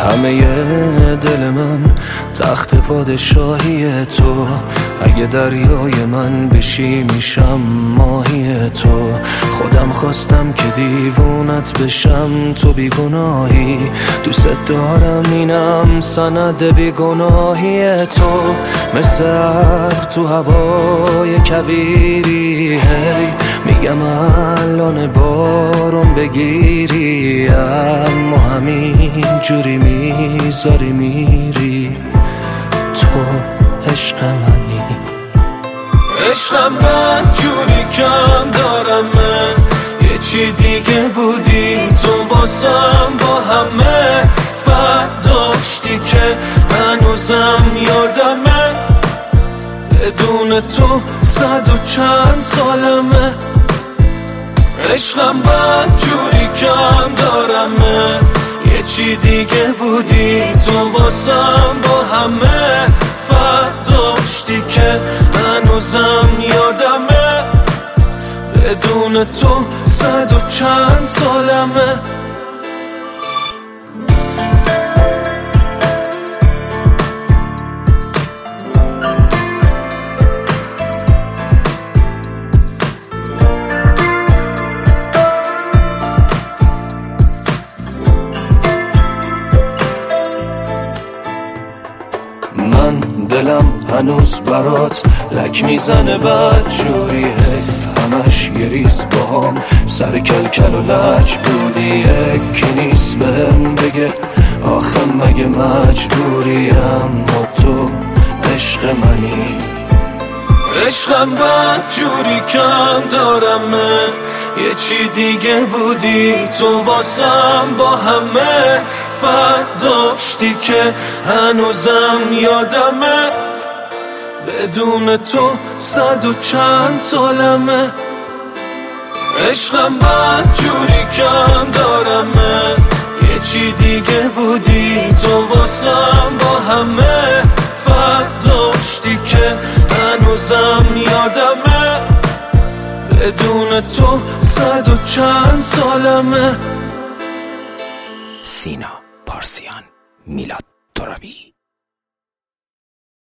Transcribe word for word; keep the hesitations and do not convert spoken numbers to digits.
همه دل من تخت پادشاهی تو، اگه دریای من بشی میشم ماهی تو. خودم خواستم که دیوونت بشم، تو بیگناهی، دوست دارم اینم سند بیگناهی تو. مثل ابر تو هوای کویری، هی میگم الان بارون بگیری، اما همین جوری میذاری میری. تو عشق منی، عشقم من جوری کم دارمه، یه چی دیگه بودی تو واسم، با همه فرق داشتی که هنوزم یادمه. بدون تو صد و چند سالمه. عشقم من جوری کم دارمه، یه چی دیگه بودی تو واسم، با همه فرق داشتی که هنوزم یادمه. بدون تو صد و چند سالمه. من دلم هنوز برات لک میزنه بدجوری، حیف همش یه ریز باهام سر کلکل و لج بودی. یکی نیست بهم بگه آخه مگه مجبوری، اما تو عشق منی. عشقم بدجوری کم دارمت، یه چی دیگه بودی تو واسم، با همه فرق داشتی که هنوزم یادمه. بدون تو صد و چند سالمه. عشقم بدجوری کم دارمت، یه چی دیگه بودی تو واسم، با همه فرق داشتی که هنوزم یادمه. بدون تو صد و چند سالمه. سینا پارسیان، میلاد ترابی.